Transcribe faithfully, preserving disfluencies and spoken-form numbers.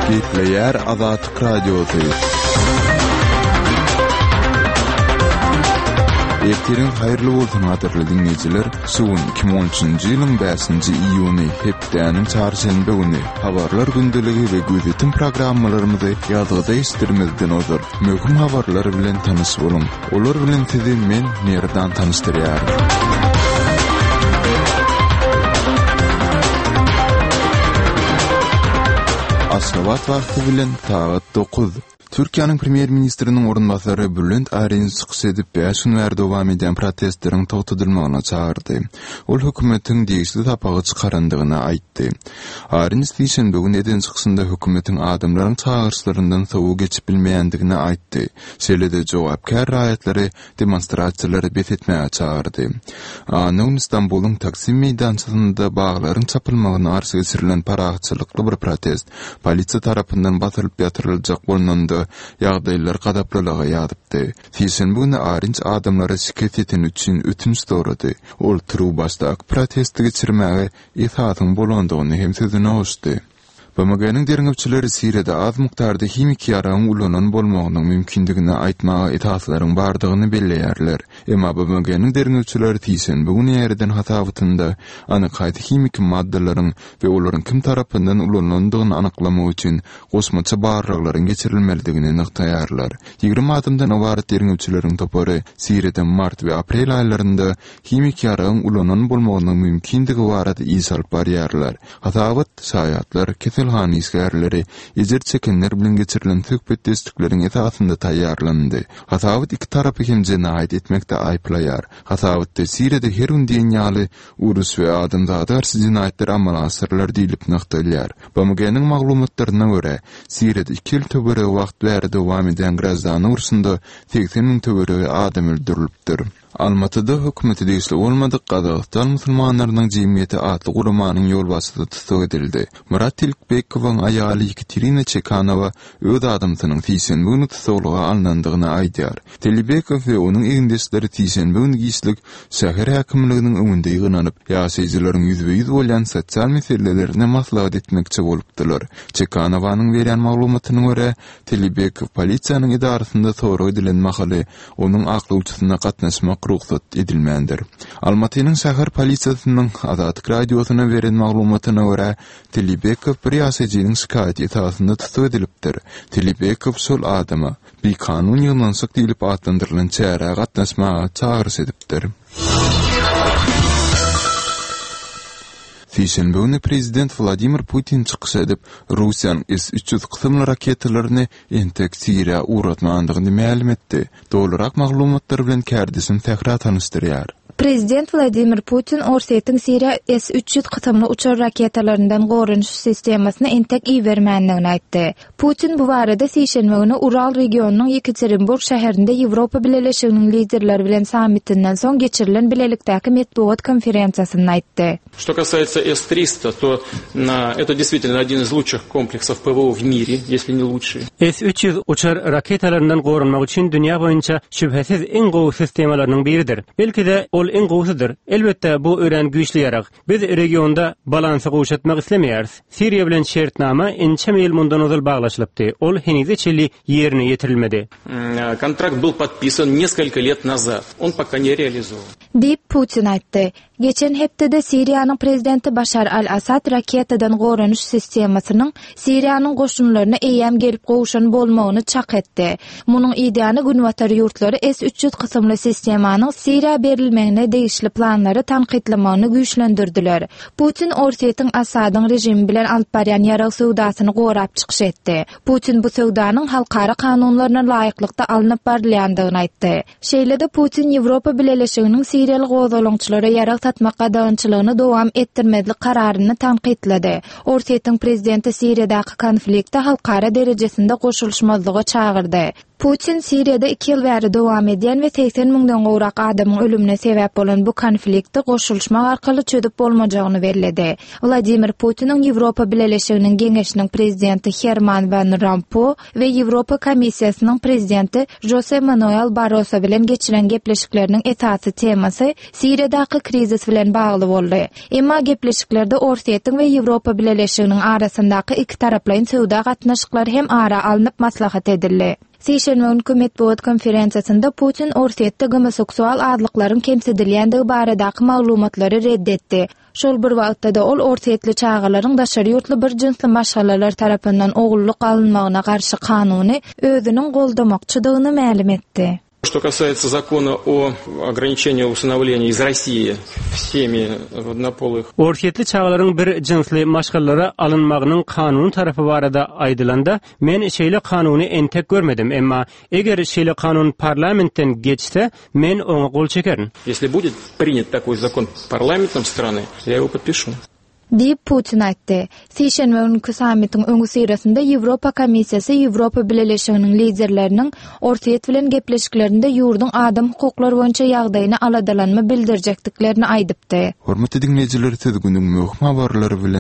Gepleyer Azatlyk Radiosu. Erterin hayırlı bolsun hatırly dinleyijiler. Suwun iki bin on üçinji ýylyň beşinji iýuny hepdäniň çarşembe güni habarlar gündeligi we gözetim programmalarymyzy ýazgyda istirmezden ozur. Möhüm habarlar bilen tanış bolun. Olar bilen sizi men nereden tanıştyrýar. Aşgabat wagty bilen saat dokuz. Türkiýanyň premier ministriniň orunbasary Bülent Aryn çykyş edip beş gün bäri dowam eden protestleriň togtadylmagyna çağırdy. Ol hökümetiň degişli tapagy çykarandygyna aýtdy. Aryn şeýşembe güni eden çykysynda hökümetiň adamlaryň çağırşlaryndan sowu geçip bilmeýändigini aýtdy. Şeýlede jogapkar raýatlary demonstrasiýalary betetmäge çağırdy. Anyň Istanbulyň Taksim meýdançysynda baglaryň çapylmagyna garşy geçirilen parahatçylykly bir protest polisiýa tarapyndan batyryp ýatyryljak bolnanda ýagdaýlar gadaplalyga ýadypdy. Şeýşembe güni Arynç adamlara şikayet eten üçin ötünç sorady. Ol Trubasda protest geçirmäge ýetatyň bolandygyny hem sözüne oşdy. B M G'niň derňepçileri Siriýada az mukdarda himik ýaragyň ulanan bolmagynyň mümkindigini aýtmaga etaatlaryň bardygyny belleýärler. Emma B M G'niň derňepçileri tiýsen bugün ýerden hatawytynda anyk himik maddalaryň we olaryň kim tarapyndan ulanandygyny anyklamak üçin gosmaça barraklaryň geçirilmelidigini nyktaýarlar. ýygrimi adamdan ibaret derňepçileriň topary Siriýada mart we aprel aýlarynda himik ýaragyň ulanan bolmagynyň mümkindigi barada ýysalyp barýarlar. Hatawyt şaýatlar Hanı iskerleri, ejir çekenler bilen geçirilen söhbet desteklerin etatynda taýýarlandy. Hatawyt iki tarapy hem jenaýat etmekde aýplaýar. Hatawytda Siriýada her gün dünýäli urus we adamzady garşy jenaýatlar amal asyrlar diýilip nykdylýar. B M G'niň maglumatlaryna görä, Siriýada iki ýyl töbere wagt bäri dowam eden grazdan ursunda seksen miň töbere adam öldürilipdir. Almatyda hökümeti degişli bolmadyk Gazagystan musulmanlarynyň jemgyýeti atly guramanyň ýolbaşçysy tutsak edildi. Murat Tilkbekowyň aýaly Ekaterina Çekanowa öz adamsynyň tiýsen bugün tutukluga alnandygyny aýdýar. Tilkbekow we onuň egendeşleri tiýsen bugün giýişlik şäher häkimliginiň öňünde ýygnanyp ýaşaýjylaryň ýüzbe ýüz bolýan sosial meselelerini maslahat etmekçi bolupdylar. Çekanowanyň berýän maglumatyna görä, Tilkbekow polisiýanyň idarasynda soragy edilen mahaly onuň aklawçysyna gatnaşmak ruhsat edilmendir. Almatynyň şäher polisiýasynyň Azatlyk Radiosyna beren maglumatyna görä, Tilkbekow bir ýaşaýjynyň şikaýet etasynda tutup edilipdir. Tilkbekow şol adama bir kanun ýyglanşyk diýilip atlandyrylan çäre gatnaşmaga çağırş edipdir. Şeýşembe güni prezident Vladimir Putin çykyş edip Russiýanyň S üç yüz kysymly raketalaryny entek Siriýa uratmagandygyny ma'lum etdi. Dolarak maglumatlar bilen kärdisin tährir tanıştyrýar. Prezident Vladimir Putin Orsetň Siriýa S üç yüz kysymly uçar raketalaryndan gorunç sistemasyny entek iýermändigini aýtdy. Putin bu barada şeýşembe güni Ural regionunyň Yekaterinburg şäherinde Ýewropa Birleşiginiň liderleri bilen sammitinden soň geçirilen bilelikdäki medeniýet konferensiýasyny aýtdy. Что касается эс триста, то на, это действительно один из лучших комплексов ПВО в мире, если не лучший. S üç yüz uçar raketalarından gorunmak üçin dünýä boýunça şüphesiz en gowy sistemalarynyň biridir. Belki de ol en gowsudyr. Elbette bu ören güýçli ýarag. Biz regionda balansy gowşatmak islemeýäris. Siriýa bilen şertnama ençe ýyl mundan ozal baglaşylypdy. Ol henize çeli ýerine ýetirilmedi. Контракт был подписан несколько лет назад. Он пока не реализован. Deyip Putin aýtdy. Geçen hepdede Siriýanyň prezidenti Başar al-Asad raketadan gorunuş sistemasynyň Siriýanyň goşunlaryna eýem gelip gowşan bolmagyny çak etdi. Munyň ideýany günwatar ýurtlary S üç yüz kysymly sistemanyň Siriýa berilmegine degişli planlary tanqidlamagyny güýçlendirdiler. Putin Orsetň Asadyň rejimi bilen alyp barýan ýarag sowdasyny gorap çykyş etdi. Putin bu sowdanyň halkara kanunlaryna laýyklykda alınıp barylandygyny aýtdy. Şeýlede Putin Ýewropa Birleşiginiň Siriýalyk gozalaňçylara ýarag satmak gadançylygyny dowam etdirmedlik kararyny tanqidledi. Orsetň prezidenti Siriýadaky konfliktde halkara derejesinde goşulşmazlyga çağırdy. Putin Siriyada iki ýyl bäri dowam edýän we seksen miňden gowrak adamyň ölümine sebäp bolan bu konfliktde goşulşmak arkaly çödüp bolmajagyny bellädi. Vladimir Putiniň Ýewropa Birleşiginiň Geňeşiniň prezidenti Herman Van Rompuy we Ýewropa Komissiýasynyň prezidenti Jose Manuel Barroso bilen geçiren gepleşikleriniň esasy temasy Siriyadaky krizis bilen bagly boldy. Emma gepleşiklerde Orsiýetiň we Ýewropa Birleşiginiň arasyndaky iki taraplaryň söwda gatnaşyklary hem ara alınıp maslahat edildi. Seyşenme Hökümet konferensiýasynda Putin Orsiýetde homoseksual adlyklaryň kemsedilýändigi baradaky maglumatlary reddetdi. Şol bir wagtda da ol Orsiýetli çağalaryň daşary ýurtly bir jinsli maşgalalar tarapyndan ogulluk alynmagyna garşy kanuny özüniň goldamakçydygyny ma'lum etdi. Что касается закона о ограничении усыновления из России всеми однополых. Orsiýetli çağalaryň bir jinsli maşgallara alınmagynyň kanun tarapy barada aýdylanda men şeýle kanuny entek görmedim, emma eger şeýle kanun parlamentden geçse men oňa gol çekerim. Если будет принят такой закон парламентом страны, я его подпишу. Diýip Putin aýtdy. Seyşenme günkü sammitiň öňü syrasynda Ýewropa Komissiýasy Ýewropa Birleşiginiň liderleriniň Orsiýet bilen gepleşiklerinde ýurduň adam hukuklary boýunça ýagdaýyny aladalanma bildirjekdiklerini aýdypdy. Hormatly dinleýijiler, tezgünüň möhüm habarlary bilen